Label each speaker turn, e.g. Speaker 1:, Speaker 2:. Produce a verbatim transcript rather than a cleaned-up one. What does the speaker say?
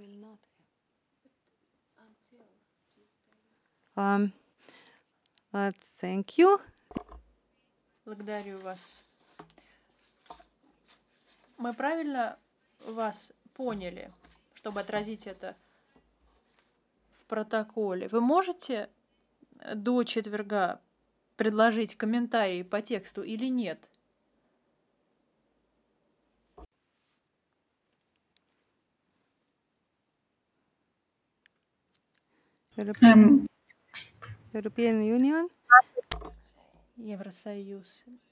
Speaker 1: Um, uh, thank you.
Speaker 2: Благодарю вас. Мы правильно вас поняли, чтобы отразить это в протоколе? Вы можете до четверга предложить комментарии по тексту или нет?
Speaker 1: European,
Speaker 3: Эм,
Speaker 1: European Union.
Speaker 2: Евросоюз.